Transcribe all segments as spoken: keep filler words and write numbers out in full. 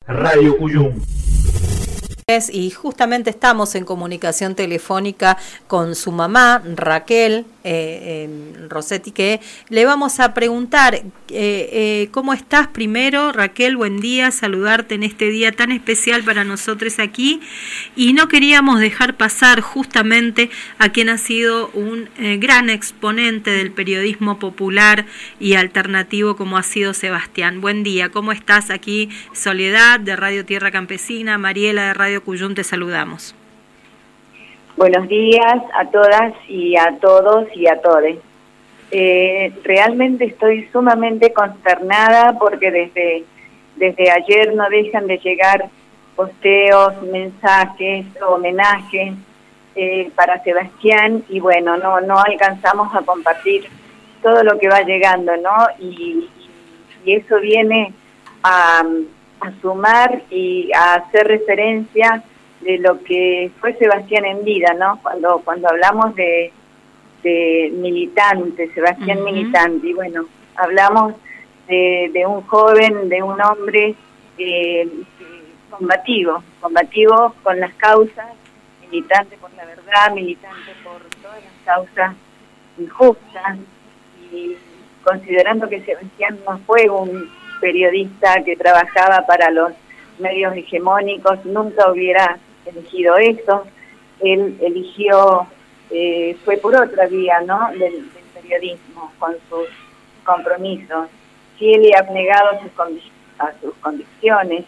Radio Cuyum. Y justamente estamos en comunicación telefónica con su mamá, Raquel eh, eh, Rossetti, que le vamos a preguntar eh, eh, ¿cómo estás? Primero, Raquel, buen día, saludarte en este día tan especial para nosotros aquí, y no queríamos dejar pasar justamente a quien ha sido un eh, gran exponente del periodismo popular y alternativo como ha sido Sebastián. Buen día, ¿cómo estás? Aquí Soledad de Radio Tierra Campesina, Mariela de Radio Cuyum, te saludamos. Buenos días a todas y a todos y a todes. Eh, realmente estoy sumamente consternada porque desde, desde ayer no dejan de llegar posteos, mensajes, homenajes eh, para Sebastián, y bueno, no, no alcanzamos a compartir todo lo que va llegando, ¿no? Y, y eso viene a... a sumar y a hacer referencia de lo que fue Sebastián en vida, ¿no? Cuando cuando hablamos de, de militante, Sebastián uh-huh. militante, y bueno, hablamos de, de un joven, de un hombre eh, combativo, combativo con las causas, militante por la verdad, militante por todas las causas injustas, y considerando que Sebastián no fue un periodista que trabajaba para los medios hegemónicos, nunca hubiera elegido eso. Él eligió, eh, fue por otra vía, ¿no?, del, del periodismo, con sus compromisos, fiel y abnegado a sus, convic a sus convicciones,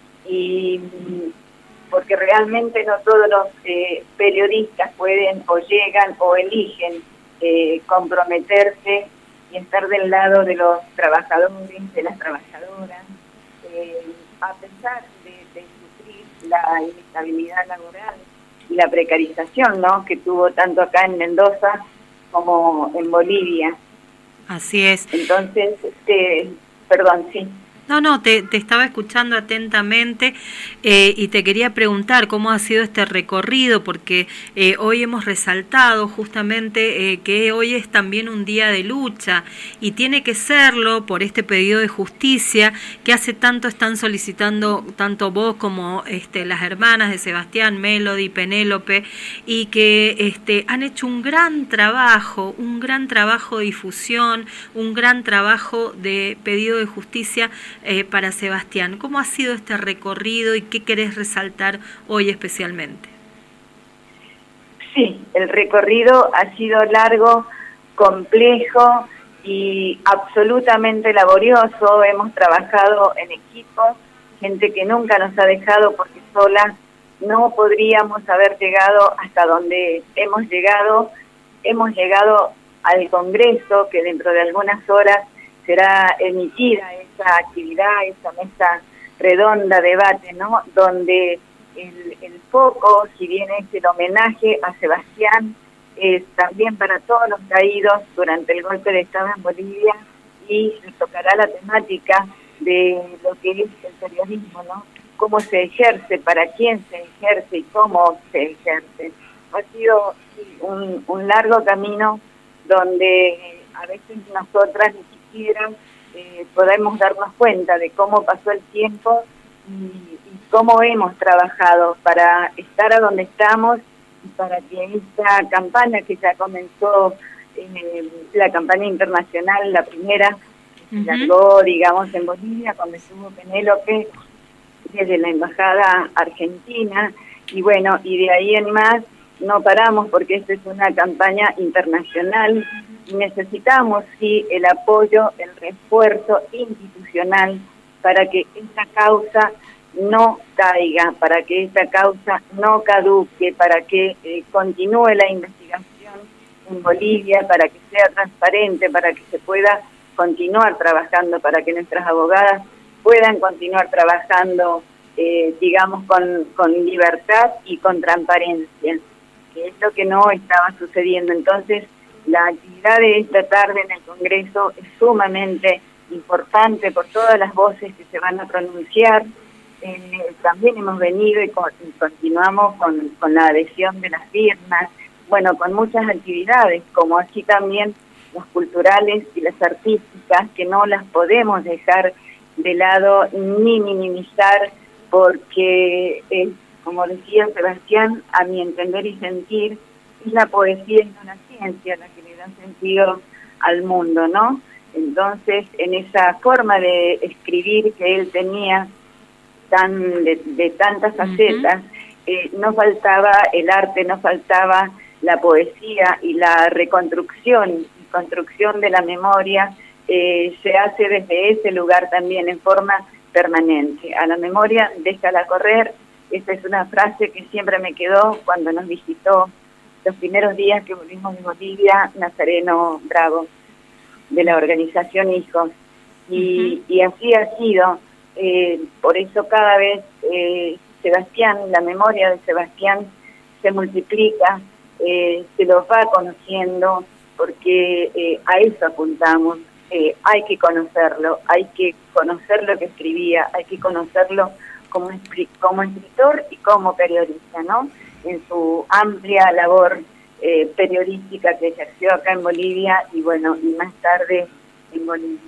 y porque realmente no todos los eh, periodistas pueden o llegan o eligen eh, comprometerse y estar del lado de los trabajadores, de las trabajadoras, eh, a pesar de, de sufrir la inestabilidad laboral y la precarización, ¿no?, que tuvo tanto acá en Mendoza como en Bolivia. Así es. Entonces, este, perdón, sí. No, no, te, te estaba escuchando atentamente eh, y te quería preguntar cómo ha sido este recorrido, porque eh, hoy hemos resaltado justamente eh, que hoy es también un día de lucha, y tiene que serlo por este pedido de justicia que hace tanto están solicitando tanto vos como este, las hermanas de Sebastián, Melody y Penélope, y que este, han hecho un gran trabajo, un gran trabajo de difusión, un gran trabajo de pedido de justicia Eh, para Sebastián. ¿Cómo ha sido este recorrido y qué querés resaltar hoy especialmente? Sí, el recorrido ha sido largo, complejo y absolutamente laborioso. Hemos trabajado en equipo, gente que nunca nos ha dejado, porque solas no podríamos haber llegado hasta donde hemos llegado. Hemos llegado al Congreso, que dentro de algunas horas será emitida esa actividad, esa mesa redonda, debate, ¿no?, donde el, el foco, si bien es el homenaje a Sebastián, es también para todos los caídos durante el golpe de Estado en Bolivia, y se tocará la temática de lo que es el periodismo, ¿no?, cómo se ejerce, para quién se ejerce y cómo se ejerce. Ha sido un, un largo camino donde a veces nosotras ni siquiera eh, podemos darnos cuenta de cómo pasó el tiempo y, y cómo hemos trabajado para estar a donde estamos, y para que esta campaña que ya comenzó, eh, la campaña internacional, la primera, uh-huh. se largó, digamos, en Bolivia, cuando estuvo Penélope, desde la Embajada Argentina, y bueno, y de ahí en más no paramos, porque esta es una campaña internacional y necesitamos, sí, el apoyo, el refuerzo institucional para que esta causa no caiga, para que esta causa no caduque, para que eh, continúe la investigación en Bolivia, para que sea transparente, para que se pueda continuar trabajando, para que nuestras abogadas puedan continuar trabajando, eh, digamos, con, con libertad y con transparencia, que es lo que no estaba sucediendo. Entonces, la actividad de esta tarde en el Congreso es sumamente importante por todas las voces que se van a pronunciar. Eh, también hemos venido y, con, y continuamos con, con la adhesión de las firmas, bueno, con muchas actividades, como así también las culturales y las artísticas, que no las podemos dejar de lado ni minimizar porque, eh, como decía Sebastián, a mi entender y sentir, es la poesía y una ciencia la que le da sentido al mundo, ¿no? Entonces, en esa forma de escribir que él tenía, tan de, de tantas facetas, uh-huh. eh, no faltaba el arte, no faltaba la poesía, y la reconstrucción y construcción de la memoria eh, se hace desde ese lugar también en forma permanente. A la memoria, déjala correr. Esa es una frase que siempre me quedó cuando nos visitó los primeros días que volvimos de Bolivia, Nazareno Bravo, de la organización Hijos. Y, uh-huh. y así ha sido. Eh, por eso cada vez eh, Sebastián, la memoria de Sebastián se multiplica, eh, se los va conociendo, porque eh, a eso apuntamos. Eh, hay que conocerlo, hay que conocer lo que escribía, hay que conocerlo como, como escritor y como periodista, ¿no? En su amplia labor eh, periodística que ejerció acá en Bolivia y bueno, y más tarde en Bolivia.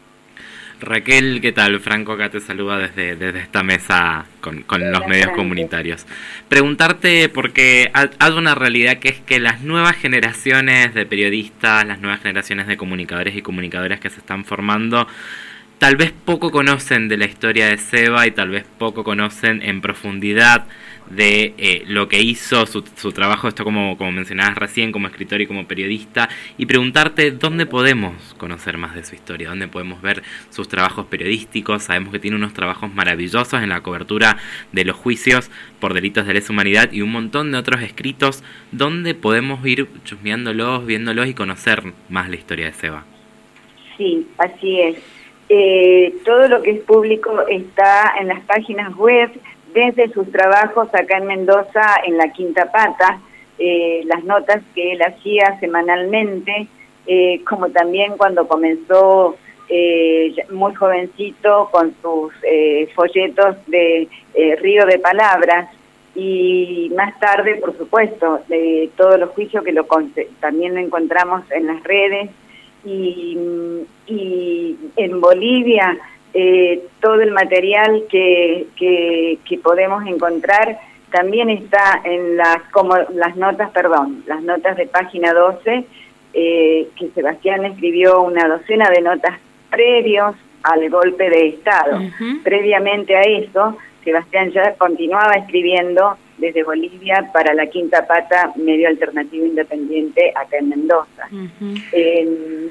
Raquel, ¿qué tal? Franco acá te saluda desde, desde esta mesa con, con los medios Franco. comunitarios. Preguntarte, porque hay una realidad que es que las nuevas generaciones de periodistas, las nuevas generaciones de comunicadores y comunicadoras que se están formando, tal vez poco conocen de la historia de Seba y tal vez poco conocen en profundidad de eh, lo que hizo, su, su trabajo, esto como, como mencionabas recién, como escritor y como periodista, y preguntarte dónde podemos conocer más de su historia, dónde podemos ver sus trabajos periodísticos. Sabemos que tiene unos trabajos maravillosos en la cobertura de los juicios por delitos de lesa humanidad y un montón de otros escritos. ¿Dónde podemos ir chusmeándolos, viéndolos y conocer más la historia de Seba? Sí, así es. Eh, todo lo que es público está en las páginas web, desde sus trabajos acá en Mendoza, en la Quinta Pata, eh, las notas que él hacía semanalmente, eh, como también cuando comenzó eh, muy jovencito con sus eh, folletos de eh, Río de Palabras, y más tarde, por supuesto, de todos los juicios que lo también lo encontramos en las redes, y, y en Bolivia, Eh, todo el material que, que, que podemos encontrar también está en las como las notas, perdón, las notas de página doce, eh, que Sebastián escribió una docena de notas previos al golpe de Estado. Uh-huh. Previamente a eso, Sebastián ya continuaba escribiendo desde Bolivia para la Quinta Pata, medio alternativo independiente acá en Mendoza. Uh-huh. Eh,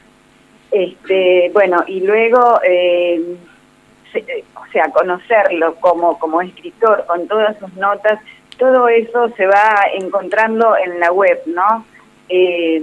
Este, bueno, y luego, eh, se, o sea, conocerlo como, como escritor, con todas sus notas, todo eso se va encontrando en la web, ¿no? Eh,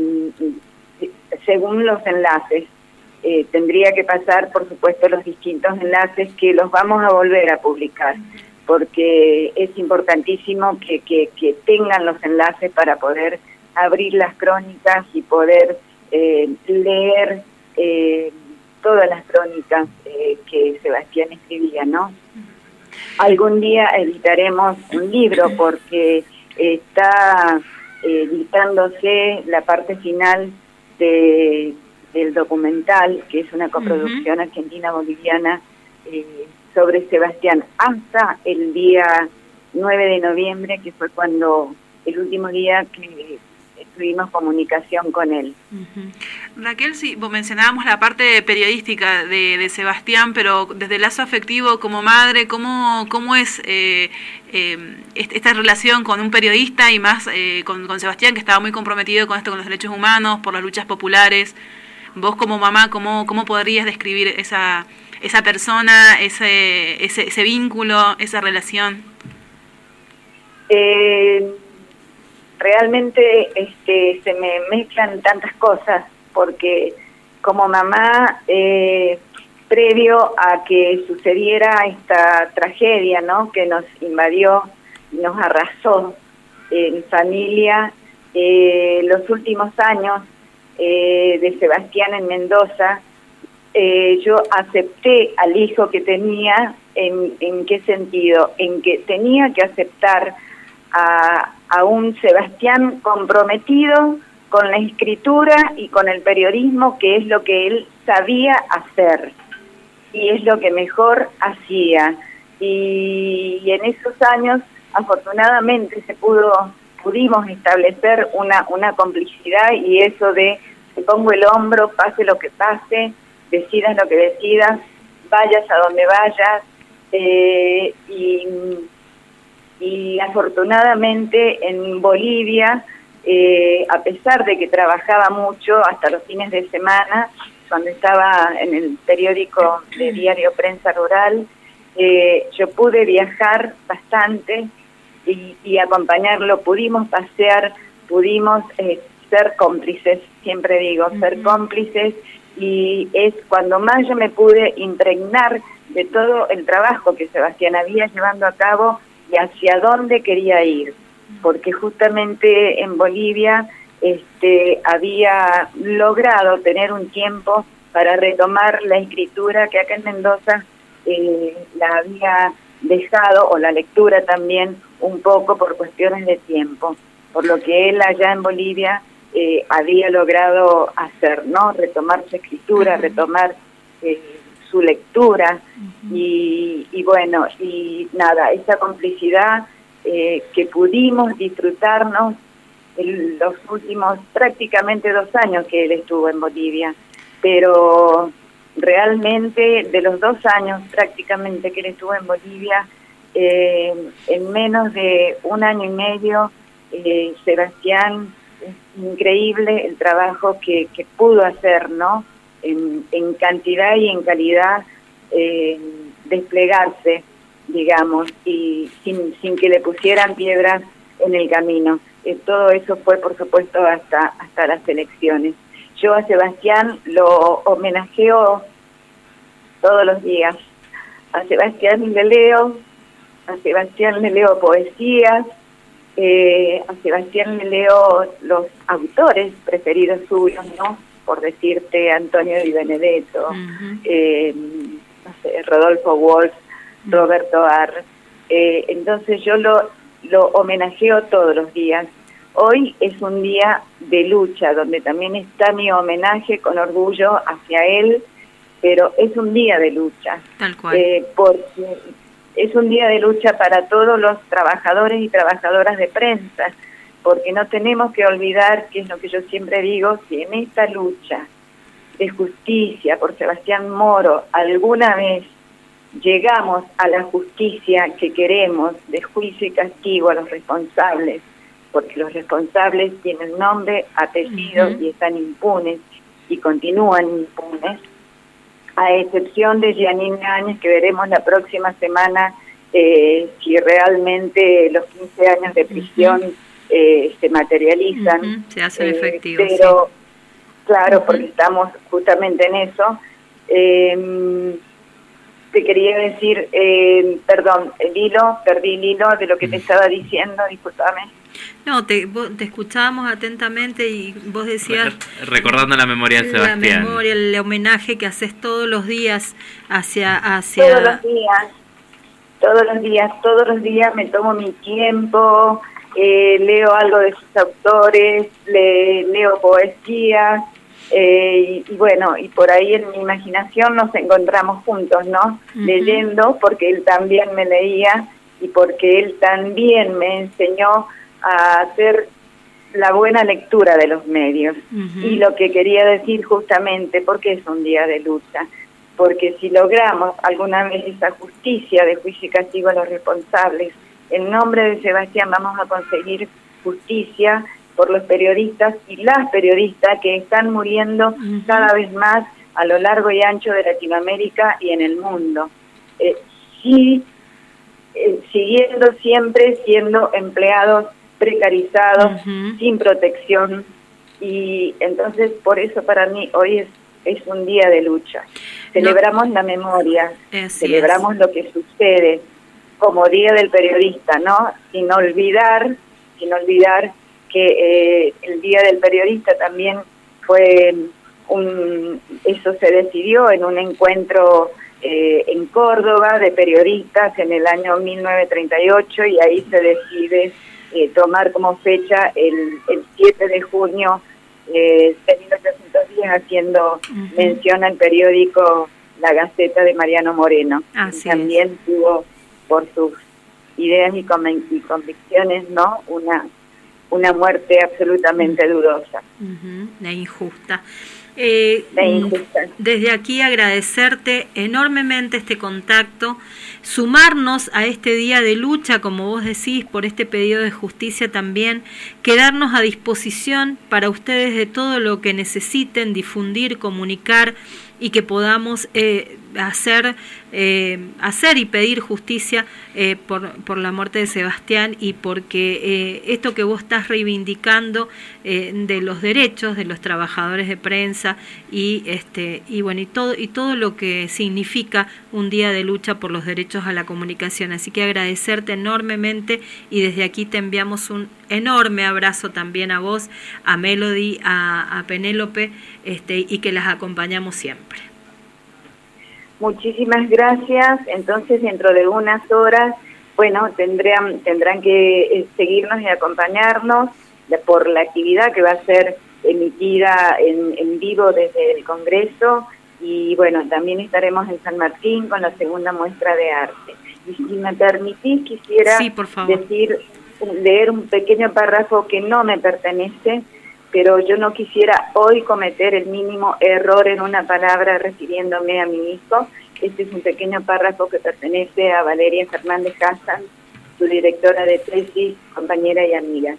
según los enlaces. Eh, tendría que pasar, por supuesto, los distintos enlaces que los vamos a volver a publicar, porque es importantísimo que, que, que tengan los enlaces para poder abrir las crónicas y poder eh, leer Eh, todas las crónicas eh, que Sebastián escribía, ¿no? Algún día editaremos un libro porque está eh, editándose la parte final de, del documental, que es una coproducción uh-huh. argentina-boliviana eh, sobre Sebastián, hasta el día nueve de noviembre, que fue cuando el último día que tuvimos comunicación con él. Uh-huh. Raquel, sí, vos mencionábamos la parte periodística de, de Sebastián, pero desde el lazo afectivo como madre, ¿cómo, cómo es eh, eh, esta relación con un periodista y más eh, con, con Sebastián, que estaba muy comprometido con esto, con los derechos humanos, por las luchas populares? Vos como mamá, ¿cómo, cómo podrías describir esa, esa persona, ese, ese, ese vínculo, esa relación? Eh... Realmente este, se me mezclan tantas cosas, porque como mamá, eh, previo a que sucediera esta tragedia, ¿no?, que nos invadió, nos arrasó en familia, eh, los últimos años eh, de Sebastián en Mendoza, eh, yo acepté al hijo que tenía. ¿En, en qué sentido? En que tenía que aceptar a, a un Sebastián comprometido con la escritura y con el periodismo, que es lo que él sabía hacer y es lo que mejor hacía. y, y en esos años afortunadamente se pudo pudimos establecer una, una complicidad, y eso de te pongo el hombro, pase lo que pase, decidas lo que decidas, vayas a donde vayas, eh, y, y afortunadamente en Bolivia, eh, a pesar de que trabajaba mucho hasta los fines de semana, cuando estaba en el periódico de Diario Prensa Rural, eh, yo pude viajar bastante y, y acompañarlo, pudimos pasear, pudimos eh, ser cómplices, siempre digo, uh-huh. ser cómplices, y es cuando más yo me pude impregnar de todo el trabajo que Sebastián había llevando a cabo y hacia dónde quería ir, porque justamente en Bolivia este, había logrado tener un tiempo para retomar la escritura que acá en Mendoza eh, la había dejado, o la lectura también, un poco por cuestiones de tiempo, por lo que él allá en Bolivia eh, había logrado hacer, ¿no? Retomar su escritura, uh-huh. retomar eh, su lectura, uh-huh. y, y bueno, y nada, esa complicidad eh, que pudimos disfrutarnos en los últimos prácticamente dos años que él estuvo en Bolivia, pero realmente de los dos años prácticamente que él estuvo en Bolivia, eh, en menos de un año y medio, eh, Sebastián, es increíble el trabajo que, que pudo hacer, ¿no? En, en cantidad y en calidad, eh, desplegarse, digamos, y sin, sin que le pusieran piedras en el camino. Eh, todo eso fue, por supuesto, hasta, hasta las elecciones. Yo a Sebastián lo homenajeo todos los días. A Sebastián le leo, a Sebastián le leo poesías, eh, a Sebastián le leo los autores preferidos suyos, ¿no? Por decirte, Antonio Di Benedetto, uh-huh. eh, no sé, Rodolfo Walsh, uh-huh. Roberto Arr. Eh, entonces yo lo, lo homenajeo todos los días. Hoy es un día de lucha, donde también está mi homenaje con orgullo hacia él, pero es un día de lucha. Tal cual. Eh, porque es un día de lucha para todos los trabajadores y trabajadoras de prensa, porque no tenemos que olvidar, que es lo que yo siempre digo, si en esta lucha de justicia por Sebastián Moro alguna vez llegamos a la justicia que queremos, de juicio y castigo a los responsables, porque los responsables tienen nombre, apellido, uh-huh. y están impunes y continúan impunes, a excepción de Giannini Áñez, que veremos la próxima semana eh, si realmente los quince años de prisión uh-huh. eh, se materializan. Uh-huh. Se hacen eh, efectivos. Pero, sí. claro, uh-huh. porque estamos justamente en eso. Eh, te quería decir, eh, perdón, el hilo, perdí el hilo de lo que te estaba diciendo, discúlpame. No, te, vos, te escuchábamos atentamente y vos decías... Recordando la memoria de Sebastián. La memoria, el homenaje que haces todos los días hacia... hacia... Todos los días, todos los días, todos los días me tomo mi tiempo, eh, leo algo de sus autores, le, leo poesía, eh, y, y bueno, y por ahí en mi imaginación nos encontramos juntos, ¿no? Uh-huh. Leyendo, porque él también me leía y porque él también me enseñó a hacer la buena lectura de los medios. Uh-huh. Y lo que quería decir justamente, porque es un día de lucha, porque si logramos alguna vez esa justicia de juicio y castigo a los responsables, en nombre de Sebastián vamos a conseguir justicia por los periodistas y las periodistas que están muriendo uh-huh. cada vez más a lo largo y ancho de Latinoamérica y en el mundo. Eh, sí, eh, siguiendo siempre siendo empleados precarizados, uh-huh. sin protección, y entonces por eso para mí hoy es, es un día de lucha. Celebramos no. la memoria, Así celebramos es. lo que sucede como Día del Periodista, ¿no? Sin olvidar, sin olvidar que eh, el Día del Periodista también fue un, eso se decidió en un encuentro eh, en Córdoba de periodistas en el año mil novecientos treinta y ocho, y ahí se decide Eh, tomar como fecha el, el siete de junio eh, de mil ochocientos diez, haciendo uh-huh. mención al periódico La Gaceta de Mariano Moreno. Así también es. tuvo por sus ideas y, conven- y convicciones, ¿no? Una, una muerte absolutamente dudosa. Uh-huh, la injusta. Eh, la injusta. Desde aquí agradecerte enormemente este contacto, sumarnos a este día de lucha, como vos decís, por este pedido de justicia también, quedarnos a disposición para ustedes de todo lo que necesiten, difundir, comunicar y que podamos eh, hacer eh, hacer y pedir justicia eh, por, por la muerte de Sebastián, y porque eh, esto que vos estás reivindicando eh, de los derechos de los trabajadores de prensa y este y bueno y todo y todo lo que significa un día de lucha por los derechos a la comunicación. Así que agradecerte enormemente, y desde aquí te enviamos un enorme abrazo también a vos, a Melody, a, a Penélope, este, y que las acompañamos siempre. Muchísimas gracias. Entonces, dentro de unas horas, bueno, tendrán, tendrán que seguirnos y acompañarnos por la actividad que va a ser emitida en, en vivo desde el Congreso, y bueno, también estaremos en San Martín con la segunda muestra de arte. Y si me permitís, quisiera sí, por favor. decir, leer un pequeño párrafo que no me pertenece, pero yo no quisiera hoy cometer el mínimo error en una palabra refiriéndome a mi hijo. Este es un pequeño párrafo que pertenece a Valeria Fernández Hassan, su directora de tesis, compañera y amiga.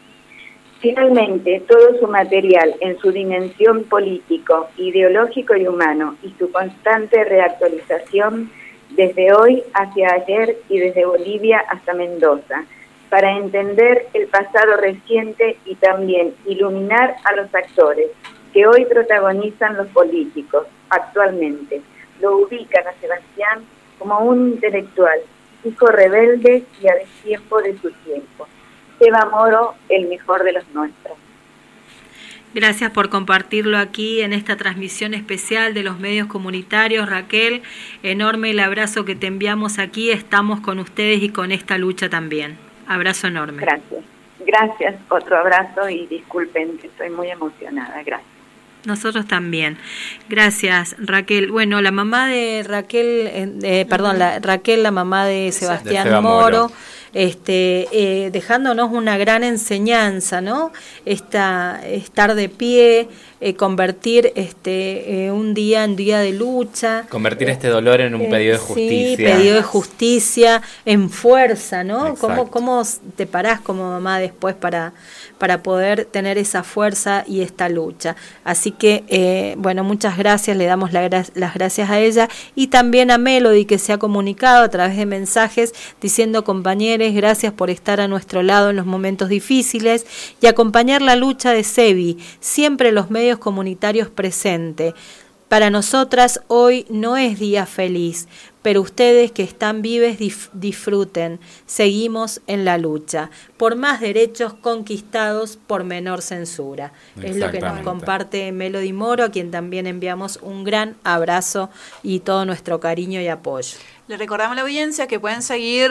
Finalmente, todo su material en su dimensión político, ideológico y humano, y su constante reactualización desde hoy hacia ayer y desde Bolivia hasta Mendoza, para entender el pasado reciente y también iluminar a los actores que hoy protagonizan los políticos actualmente. Lo ubican a Sebastián como un intelectual, hijo rebelde y a destiempo de su tiempo. Seba Moro, el mejor de los nuestros. Gracias por compartirlo aquí en esta transmisión especial de los medios comunitarios, Raquel. Enorme el abrazo que te enviamos aquí. Estamos con ustedes y con esta lucha también. Abrazo enorme. Gracias. Gracias, otro abrazo, y disculpen que estoy muy emocionada. Gracias. Nosotros también. Gracias, Raquel. Bueno, la mamá de Raquel, eh, perdón, la, Raquel, la mamá de Sebastián de Moro, este, eh, dejándonos una gran enseñanza, ¿no? Esta, estar de pie, eh, convertir este eh, un día en día de lucha. Convertir este dolor en un eh, pedido de justicia. Sí, pedido de justicia, en fuerza, ¿no? ¿Cómo, ¿Cómo te parás como mamá después para, para poder tener esa fuerza y esta lucha? Así que, eh, bueno, muchas gracias, le damos la, las gracias a ella, y también a Melody, que se ha comunicado a través de mensajes diciendo: compañeros, gracias por estar a nuestro lado en los momentos difíciles y acompañar la lucha de Sebi, siempre los medios comunitarios presentes. Para nosotras hoy no es día feliz, pero ustedes que están vives dif- disfruten. Seguimos en la lucha por más derechos conquistados, por menor censura. Es lo que nos comparte Melody Moro, a quien también enviamos un gran abrazo y todo nuestro cariño y apoyo. Le recordamos a la audiencia que pueden seguir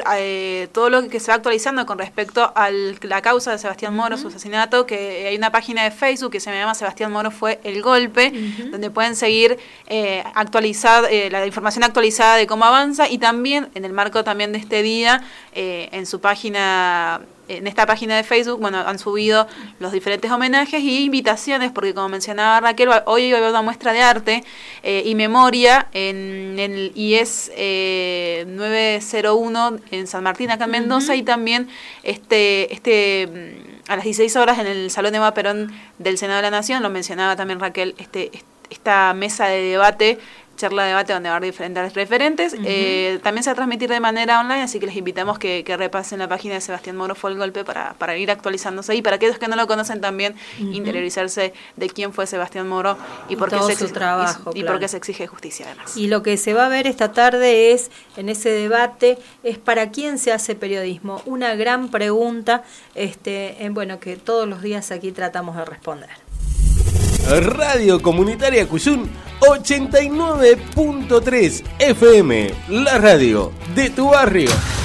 eh, todo lo que se va actualizando con respecto a la causa de Sebastián Moro, uh-huh. su asesinato, que hay una página de Facebook que se llama Sebastián Moro fue el golpe, uh-huh. donde pueden seguir eh, actualizar eh, la información actualizada de cómo avanza, y también en el marco también de este día, eh, en su página... en esta página de Facebook, bueno, han subido los diferentes homenajes y invitaciones, porque como mencionaba Raquel, hoy va a haber una muestra de arte eh, y memoria en, en el I E S eh, nueve cero uno en San Martín, acá en Mendoza, uh-huh. y también este este a las dieciséis horas en el Salón de Eva Perón del Senado de la Nación, lo mencionaba también Raquel, este esta mesa de debate, charla de debate donde va a haber diferentes referentes. Uh-huh. Eh, también se va a transmitir de manera online, así que les invitamos que, que repasen la página de Sebastián Moro fue el golpe para, para ir actualizándose, y para aquellos que no lo conocen también uh-huh. interiorizarse de quién fue Sebastián Moro y, y por, qué se, exige, trabajo, y, claro. y por qué se exige justicia además. Y lo que se va a ver esta tarde es, en ese debate, es para quién se hace periodismo. Una gran pregunta, este, en, bueno, que todos los días aquí tratamos de responder. Radio Comunitaria Cuyún ochenta y nueve punto tres F M, la radio de tu barrio.